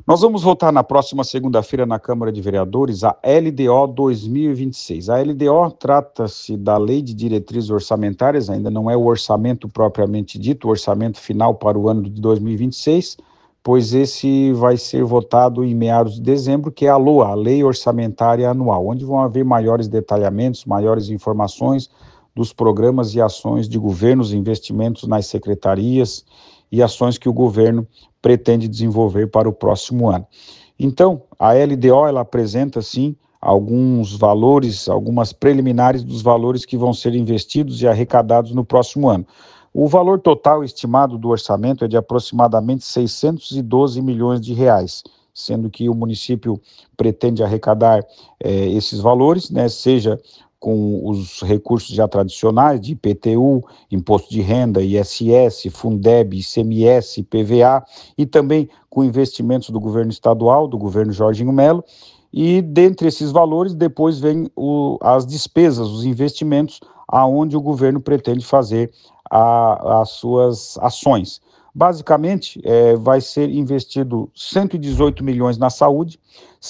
Nós vamos votar na próxima segunda-feira na Câmara de Vereadores a LDO 2026. A LDO trata-se da Lei de Diretrizes Orçamentárias, ainda não é o orçamento propriamente dito, o orçamento final para o ano de 2026, pois esse vai ser votado em meados de dezembro, que é a LOA, a Lei Orçamentária Anual, onde vão haver maiores detalhamentos, maiores informações dos programas e ações de governos, investimentos nas secretarias e ações que o governo pretende desenvolver para o próximo ano. Então, a LDO ela apresenta, sim, alguns valores, algumas preliminares dos valores que vão ser investidos e arrecadados no próximo ano. O valor total estimado do orçamento é de aproximadamente 612 milhões de reais, sendo que o município pretende arrecadar esses valores, né, seja com os recursos já tradicionais de IPTU, Imposto de Renda, ISS, Fundeb, ICMS, PVA, e também com investimentos do governo estadual, do governo Jorginho Melo, e dentre esses valores depois vem as despesas, os investimentos, aonde o governo pretende fazer as suas ações. Basicamente, vai ser investido 118 milhões na saúde,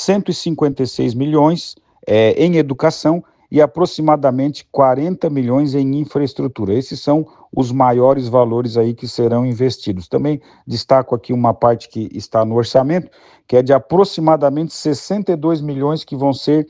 156 milhões em educação e aproximadamente 40 milhões em infraestrutura. Esses são os maiores valores aí que serão investidos. Também destaco aqui uma parte que está no orçamento, que é de aproximadamente 62 milhões que vão ser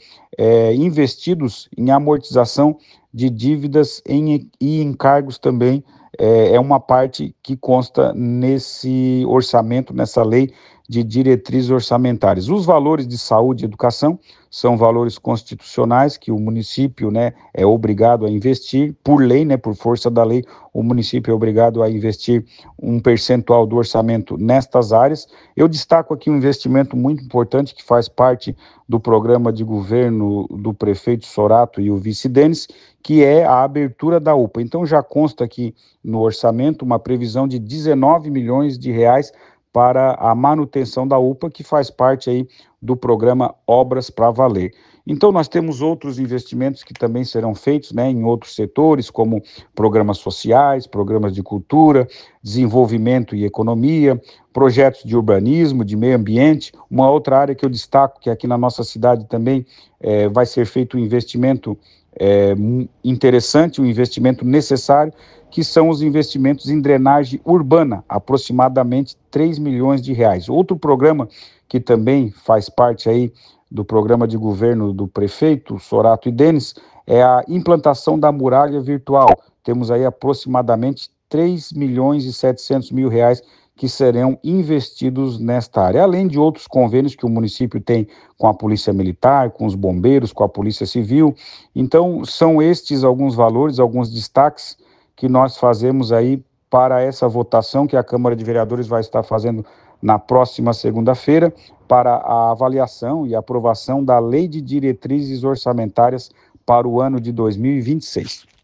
investidos em amortização de dívidas e encargos também. É uma parte que consta nesse orçamento, nessa lei de diretrizes orçamentárias. Os valores de saúde e educação são valores constitucionais que o município, né, é obrigado a investir, por lei, né, por força da lei, o município é obrigado a investir um percentual do orçamento nestas áreas. Eu destaco aqui um investimento muito importante que faz parte do programa de governo do prefeito Sorato e o vice Denis, que é a abertura da UPA. Então já consta aqui no orçamento uma previsão de 19 milhões de reais para a manutenção da UPA, que faz parte aí do programa Obras para Valer. Então, nós temos outros investimentos que também serão feitos, né, em outros setores, como programas sociais, programas de cultura, desenvolvimento e economia, projetos de urbanismo, de meio ambiente. Uma outra área que eu destaco, que aqui na nossa cidade também vai ser feito um investimento interessante, um investimento necessário, que são os investimentos em drenagem urbana, aproximadamente 3 milhões de reais. Outro programa que também faz parte aí do programa de governo do prefeito Sorato e Denis é a implantação da muralha virtual. Temos aí aproximadamente 3 milhões e 700 mil reais que serão investidos nesta área, além de outros convênios que o município tem com a Polícia Militar, com os bombeiros, com a Polícia Civil. Então, são estes alguns valores, alguns destaques que nós fazemos aí para essa votação que a Câmara de Vereadores vai estar fazendo na próxima segunda-feira para a avaliação e aprovação da Lei de Diretrizes Orçamentárias para o ano de 2026.